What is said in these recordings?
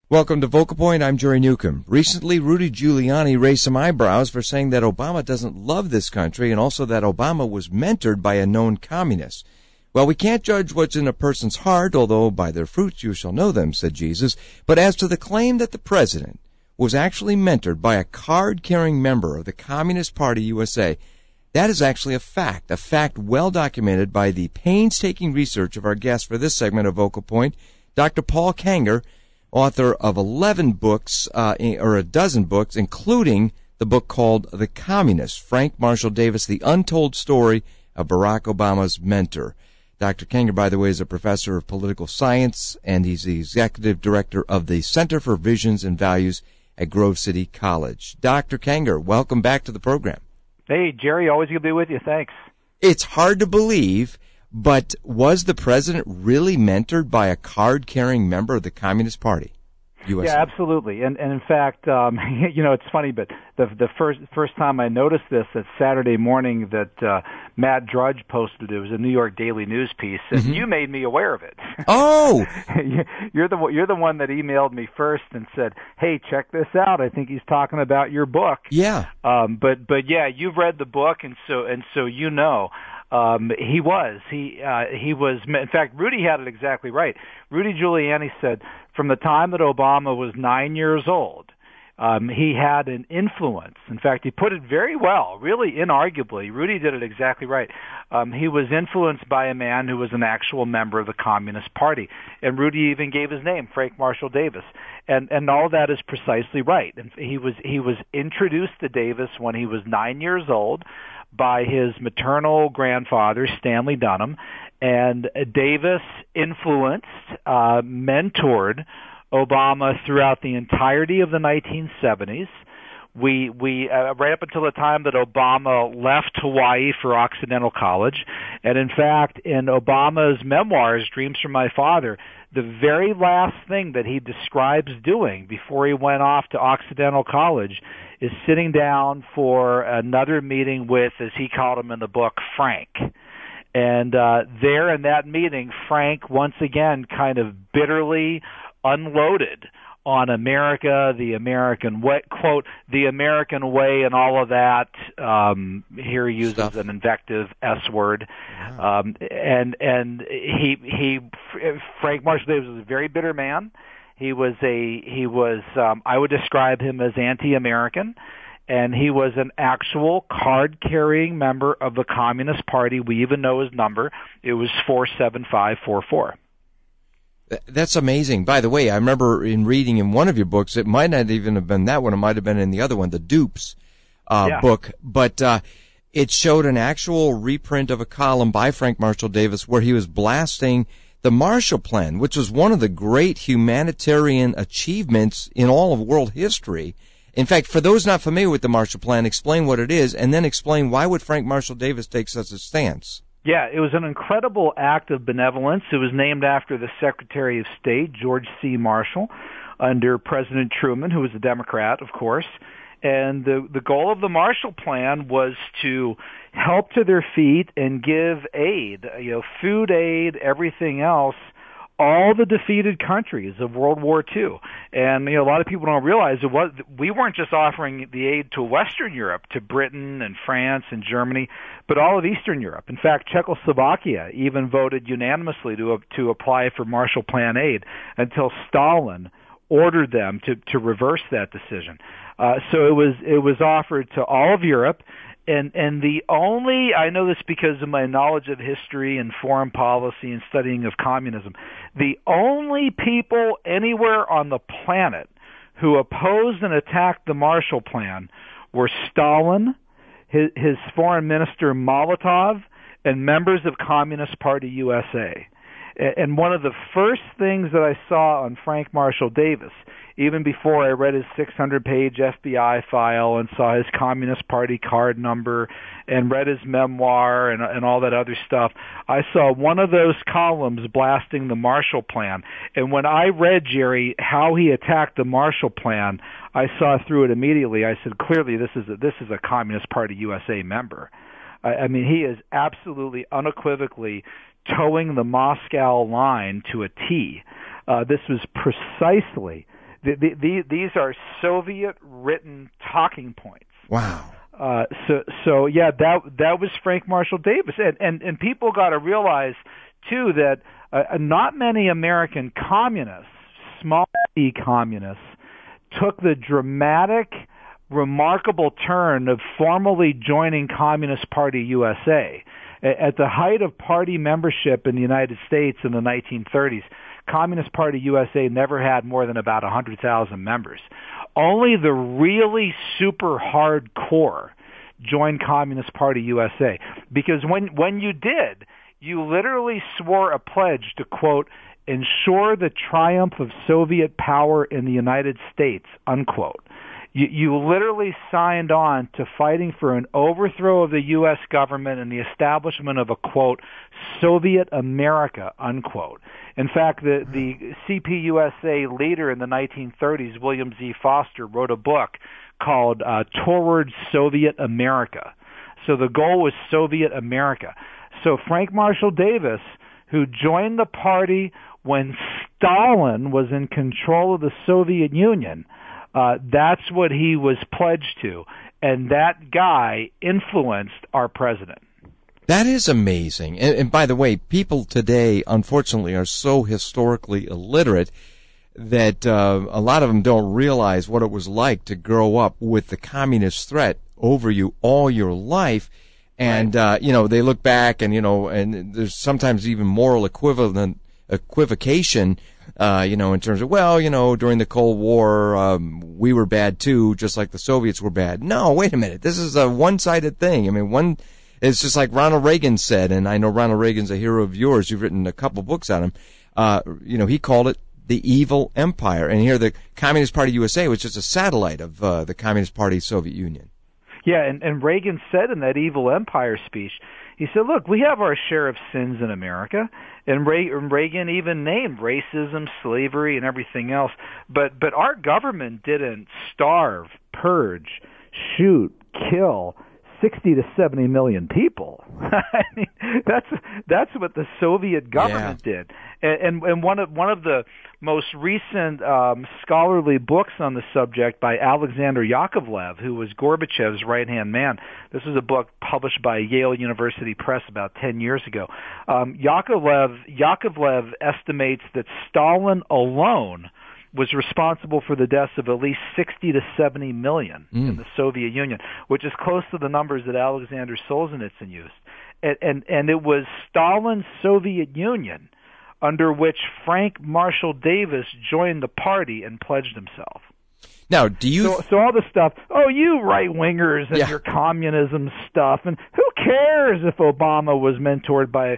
Welcome to Vocal Point. I'm Jerry Newcomb. Recently, Rudy Giuliani raised some eyebrows for saying that Obama doesn't love this country and also that Obama was mentored by a known communist. Well, we can't judge what's in a person's heart, although by their fruits you shall know them, said Jesus. But as to the claim that the president was actually mentored by a card-carrying member of the Communist Party USA, that is actually a fact well documented by the painstaking research of our guest for this segment of Vocal Point, Dr. Paul Kengor, author of 11 books, or a dozen books, including the book called The Communist, Frank Marshall Davis, The Untold Story of Barack Obama's Mentor. Dr. Kengor, by the way, is a professor of political science, and he's the executive director of the Center for Visions and Values at Grove City College. Dr. Kengor, welcome back to the program. Hey, Jerry, always good to be with you. Thanks. It's hard to believe, but was the president really mentored by a card-carrying member of the Communist Party? USA? Yeah, absolutely. And in fact, it's funny, but the first time I noticed this, that Saturday morning that Matt Drudge posted, it was a New York Daily News piece, and you made me aware of it. Oh, you're the one that emailed me first and said, "Hey, check this out. I think he's talking about your book." Yeah. But yeah, you've read the book, and so you know. He was. In fact, Rudy had it exactly right. Rudy Giuliani said from the time that Obama was 9 years old, he had an influence. In fact, he put it very well, really inarguably. Rudy did it exactly right. He was influenced by a man who was an actual member of the Communist Party. And Rudy even gave his name, Frank Marshall Davis. And all that is precisely right. And he was introduced to Davis when he was 9 years old by his maternal grandfather, Stanley Dunham, and Davis influenced, mentored Obama throughout the entirety of the 1970s. We right up until the time that Obama left Hawaii for Occidental College, and in fact, in Obama's memoirs, Dreams from My Father, the very last thing that he describes doing before he went off to Occidental College is sitting down for another meeting with, as he called him in the book, Frank. And there in that meeting, Frank once again kind of bitterly unloaded on America, the American way, quote, the American way and all of that. Here he uses an invective S word. Wow. Frank Marshall Davis was a very bitter man. He was I would describe him as anti-American, and he was an actual card-carrying member of the Communist Party. We even know his number. It was 47544. That's amazing. By the way, I remember in reading in one of your books, it might not even have been that one, it might have been in the other one, the Dupes book, but it showed an actual reprint of a column by Frank Marshall Davis where he was blasting the Marshall Plan, which was one of the great humanitarian achievements in all of world history. In fact, for those not familiar with the Marshall Plan, explain what it is, and then explain why would Frank Marshall Davis take such a stance. Yeah, it was an incredible act of benevolence. It was named after the Secretary of State, George C. Marshall, under President Truman, who was a Democrat, of course. And the goal of the Marshall Plan was to help to their feet and give aid, food aid, everything else, all the defeated countries of World War II. And a lot of people don't realize we weren't just offering the aid to Western Europe, to Britain and France and Germany, but all of Eastern Europe. In fact, Czechoslovakia even voted unanimously to apply for Marshall Plan aid until Stalin ordered them to reverse that decision. So it was offered to all of Europe. And the only, I know this because of my knowledge of history and foreign policy and studying of communism, the only people anywhere on the planet who opposed and attacked the Marshall Plan were Stalin, his foreign minister Molotov, and members of Communist Party USA. And one of the first things that I saw on Frank Marshall Davis, even before I read his 600-page FBI file and saw his Communist Party card number and read his memoir and all that other stuff, I saw one of those columns blasting the Marshall Plan. And when I read, Jerry, how he attacked the Marshall Plan, I saw through it immediately. I said, clearly this is a Communist Party USA member. I mean, he is absolutely, unequivocally towing the Moscow line to a T. This was precisely These are Soviet-written talking points. Wow. So yeah, that was Frank Marshall Davis, and people got to realize too that not many American communists, small C communists, took the dramatic, remarkable turn of formally joining Communist Party USA. At the height of party membership in the United States in the 1930s, Communist Party USA never had more than about 100,000 members. Only the really super hardcore joined Communist Party USA, because when you did, you literally swore a pledge to, quote, ensure the triumph of Soviet power in the United States, unquote. You literally signed on to fighting for an overthrow of the U.S. government and the establishment of a, quote, Soviet America, unquote. In fact, the CPUSA leader in the 1930s, William Z. Foster, wrote a book called Toward Soviet America. So the goal was Soviet America. So Frank Marshall Davis, who joined the party when Stalin was in control of the Soviet Union, that's what he was pledged to. And that guy influenced our president. That is amazing. And by the way, people today, unfortunately, are so historically illiterate that a lot of them don't realize what it was like to grow up with the communist threat over you all your life. And, right. They look back and, and there's sometimes even moral equivocation, in terms of, during the Cold War, we were bad too, just like the Soviets were bad. No, wait a minute. This is a one-sided thing. I mean, it's just like Ronald Reagan said, and I know Ronald Reagan's a hero of yours. You've written a couple books on him. He called it the evil empire. And here the Communist Party USA was just a satellite of the Communist Party Soviet Union. Yeah, and Reagan said in that evil empire speech, he said, look, we have our share of sins in America, and Reagan even named racism, slavery, and everything else, but our government didn't starve, purge, shoot, kill 60 to 70 million people. I mean, that's what the Soviet government did. And one of the most recent scholarly books on the subject by Alexander Yakovlev, who was Gorbachev's right-hand man. This was a book published by Yale University Press about 10 years ago. Yakovlev estimates that Stalin alone was responsible for the deaths of at least 60 to 70 million in the Soviet Union, which is close to the numbers that Alexander Solzhenitsyn used. And it was Stalin's Soviet Union under which Frank Marshall Davis joined the party and pledged himself. Now, do you... So all the stuff, you right-wingers and your communism stuff, and who cares if Obama was mentored by...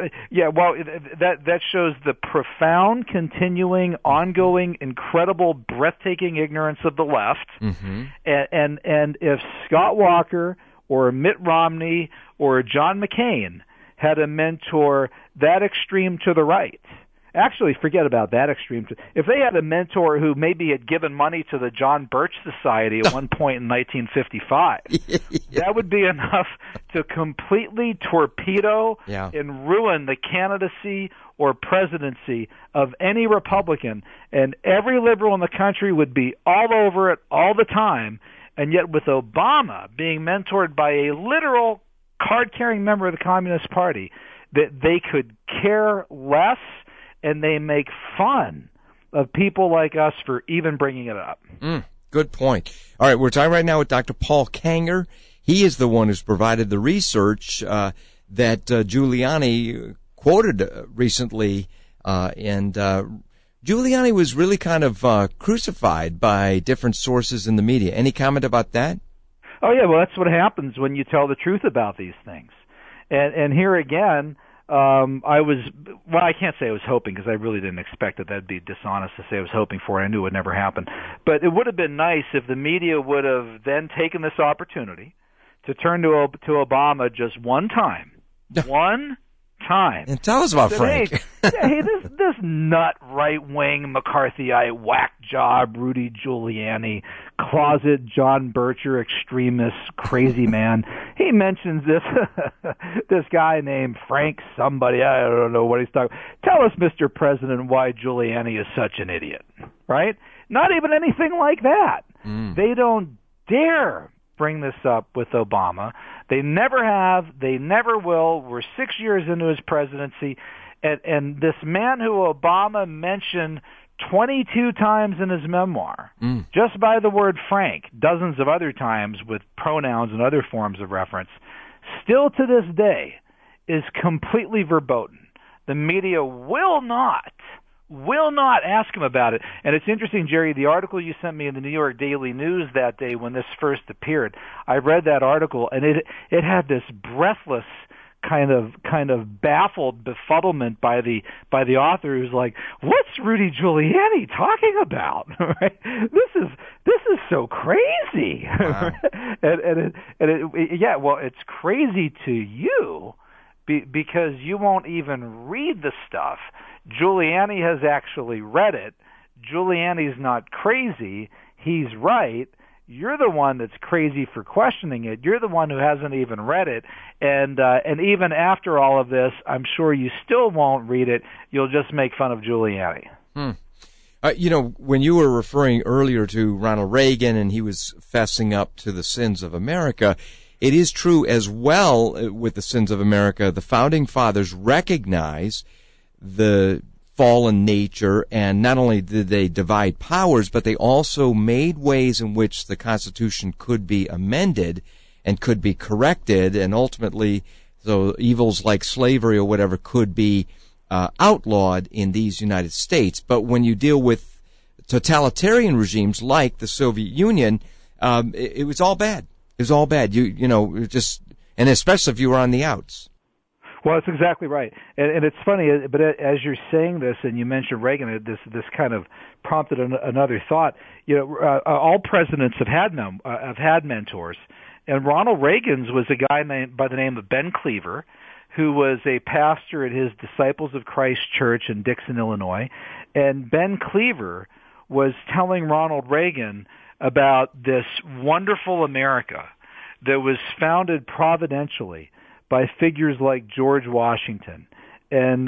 that shows the profound, continuing, ongoing, incredible, breathtaking ignorance of the left. Mm-hmm. And if Scott Walker or Mitt Romney or John McCain had a mentor that extreme to the right... Actually, forget about that extreme. If they had a mentor who maybe had given money to the John Birch Society at one point in 1955, that would be enough to completely torpedo and ruin the candidacy or presidency of any Republican, and every liberal in the country would be all over it all the time. And yet with Obama being mentored by a literal card-carrying member of the Communist Party, that they could care less, and they make fun of people like us for even bringing it up. Good point. All right, we're talking right now with Dr. Paul Kengor. He is the one who's provided the research that Giuliani quoted recently, and Giuliani was really kind of crucified by different sources in the media. Any comment about that? Oh, yeah, well, that's what happens when you tell the truth about these things. And here again... I can't say I was hoping, because I really didn't expect that. That'd be dishonest to say I was hoping for it. I knew it would never happen. But it would have been nice if the media would have then taken this opportunity to turn to Obama just one time. One time. And tell us about Frank. Hey, this nut right-wing McCarthyite whack job Rudy Giuliani, closet John Bircher extremist crazy man. He mentions this guy named Frank somebody. I don't know what he's talking about. Tell us, Mr. President, why Giuliani is such an idiot, right? Not even anything like that. They don't dare bring this up with Obama. They never have. They never will. We're 6 years into his presidency. And this man who Obama mentioned 22 times in his memoir, just by the word Frank, dozens of other times with pronouns and other forms of reference, still to this day is completely verboten. The media will not ask him about it. And it's interesting, Jerry, the article you sent me in the New York Daily News that day when this first appeared, I read that article, and it had this breathless kind of baffled befuddlement by the author, who's like, "What's Rudy Giuliani talking about?" Right? This is so crazy. Wow. Well, it's crazy to you because you won't even read the stuff. Giuliani has actually read it. Giuliani's not crazy. He's right. You're the one that's crazy for questioning it. You're the one who hasn't even read it. And even after all of this, I'm sure you still won't read it. You'll just make fun of Giuliani. When you were referring earlier to Ronald Reagan and he was fessing up to the sins of America, it is true as well with the sins of America. The Founding Fathers recognize the fallen nature, and not only did they divide powers, but they also made ways in which the Constitution could be amended and could be corrected, and ultimately, so evils like slavery or whatever could be outlawed in these United States. But when you deal with totalitarian regimes like the Soviet Union, it was all bad. It was all bad. And especially if you were on the outs. Well, that's exactly right, and it's funny. But as you're saying this, and you mentioned Reagan, this kind of prompted another thought. All presidents have had mentors, and Ronald Reagan's was a guy by the name of Ben Cleaver, who was a pastor at his Disciples of Christ Church in Dixon, Illinois, and Ben Cleaver was telling Ronald Reagan about this wonderful America that was founded providentially by figures like George Washington and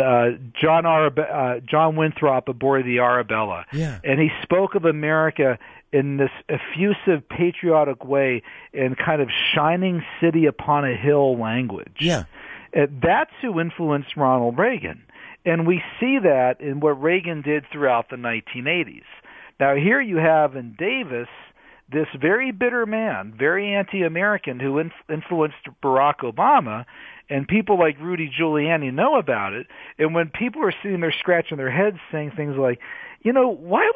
John Winthrop aboard the Arabella. Yeah. And he spoke of America in this effusive, patriotic way in kind of shining city upon a hill language. Yeah. That's who influenced Ronald Reagan. And we see that in what Reagan did throughout the 1980s. Now, here you have in Davis this very bitter man, very anti-American, who influenced Barack Obama, and people like Rudy Giuliani know about it. And when people are sitting there scratching their heads saying things like, why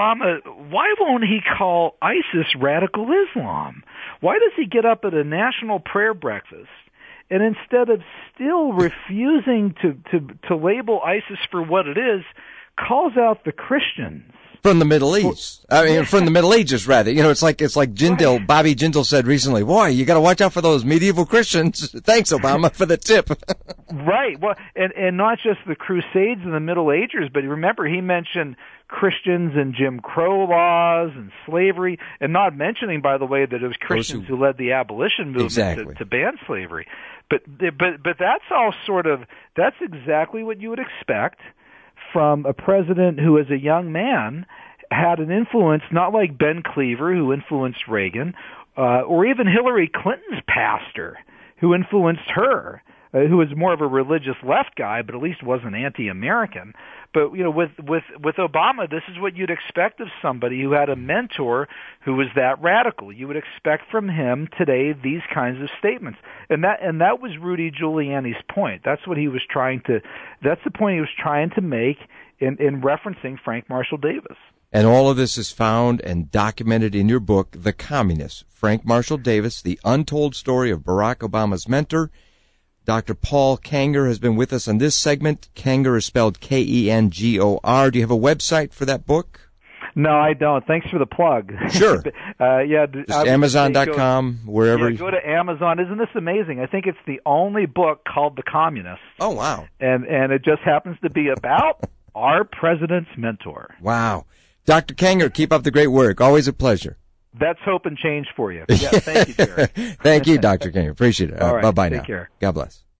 won't he call ISIS radical Islam? Why does he get up at a national prayer breakfast and instead of still refusing to label ISIS for what it is, calls out the Christians? From the Middle East. From the Middle Ages, rather. It's like Jindal, right. Bobby Jindal said recently, boy, you gotta watch out for those medieval Christians. Thanks, Obama, for the tip. Right. Well, and not just the Crusades and the Middle Ages, but remember, he mentioned Christians and Jim Crow laws and slavery, and not mentioning, by the way, that it was Christians who led the abolition movement to ban slavery. But that's all that's exactly what you would expect from a president who, as a young man, had an influence, not like Ben Cleaver, who influenced Reagan, or even Hillary Clinton's pastor, who influenced her, who was more of a religious left guy, but at least wasn't anti-American. But with Obama, this is what you'd expect of somebody who had a mentor who was that radical. You would expect from him today these kinds of statements, and that was Rudy Giuliani's point. That's what he was trying to. That's the point he was trying to make in referencing Frank Marshall Davis. And all of this is found and documented in your book, The Communist, Frank Marshall Davis, The Untold Story of Barack Obama's Mentor. Dr. Paul Kengor has been with us on this segment. Kengor is spelled Kengor. Do you have a website for that book? No, I don't. Thanks for the plug. Sure. Just Amazon.com, wherever. Yeah, go to Amazon. Isn't this amazing? I think it's the only book called The Communist. Oh, wow. And it just happens to be about our president's mentor. Wow. Dr. Kengor, keep up the great work. Always a pleasure. That's hope and change for you. Yeah, thank you, Jerry. Thank you, Dr. Kengor. Appreciate it. All right, bye-bye take now. Care. God bless.